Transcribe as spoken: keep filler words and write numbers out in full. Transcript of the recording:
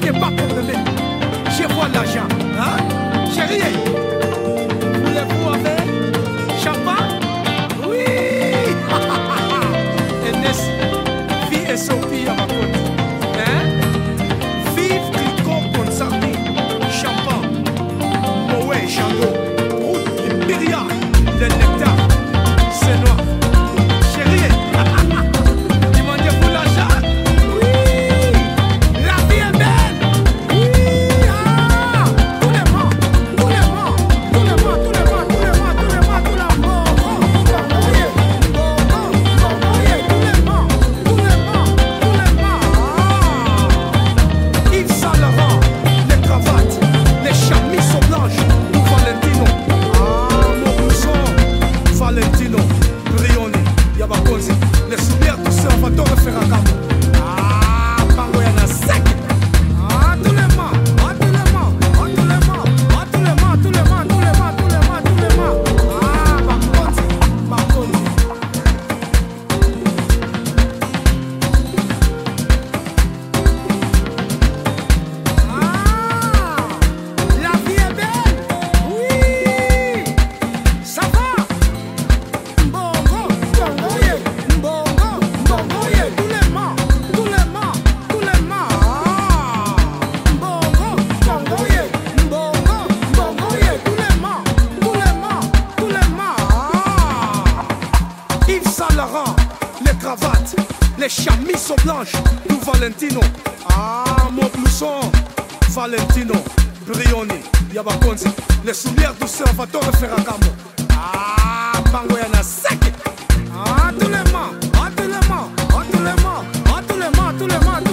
j'ai pas problème. Je vois l'argent, hein? Chérie, voulez-vous avec champagne? Oui! Et Ness, vie et Sophie à ma côte. Hein? Vive Tricot, Consardi, champagne, Moé, Chando, route Impérial, le nectar, c'est noir. Chérie, demandez-vous l'argent? Oui! La vie est belle! Oui! Ah! Tous les mois, tous les mois, tous les mois, tous les mois, tous les mois, tous les mois, tous les mois, Yves Saint Laurent, les cravates, les chemises sont blanches, tout Valentino. Ah, mon blouson, Valentino, Brioni, Yabakonzi, les souvenirs de Salvatore Ferragamo. Ah, Pango Yana sec. Ah, tous les mois, ah, tous les mois, ah, tous les mois, ah, tous les mois, tous les mois, tous les mois, tous les mois, tous les mois. Ah, Bakonzi, Bakonzi. Ah, la vie est belle, oui, ça va. Mbongo, mbongo, yeah, mbongo, mbongo, yeah, tous les mois, tous les mois, tous les mois. Ah, mbongo, mbongo, yeah, mbongo, mbongo, yeah, tous les mois, tous les mois, tous les mois. Ah, Yves Saint Laurent, les cravates, les chemises sont blanches, tout Valentino. Ah, mon blouson, Valentino, Brioni, Yabakonzi, les souliers de Salvatore Ferragamo. Ah, Pango Yana sec. Ah, tous les mois, ah, tous les mois, ah, tous les mois, ah, tous les mois, tous les mois.